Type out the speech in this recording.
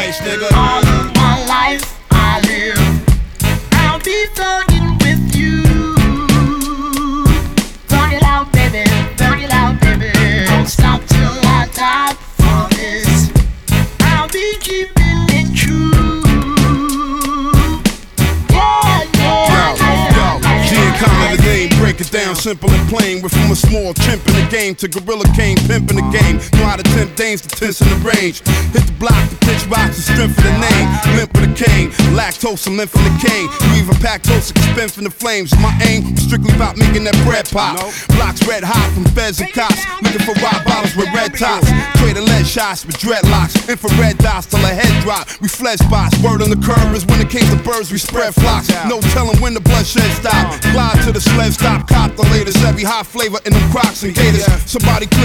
cash, nigga. All of my life I live, I'll be thugging with you. Thug it out, baby, thug it out, baby. Don't stop till I die for this. I'll be keeping it true. Yeah, yeah, yeah. G-Economy, the game, break it down simple and plain. We're from a small chimp in the game to Gorilla King, pimping the game. Know how to tempt dames to tense in the range. Hit the block, the pitch rocks, the strength of the name. Limp with a cane, lactose and limp from the cane. You even pack toast and spin from the flames. My aim was strictly about making that bread pop. Blocks red hot from feds and cops. Looking for rock bottles with red tops. Trading lead shots with dreadlocks. Infrared dots till a head drop. We fled spots. Word on the curb is when it came to birds, we spread flocks. No telling when the bloodshed stop. Glide to the sled stop, cop the latest. Every hot flavor in them Crocs and Gators. Somebody clear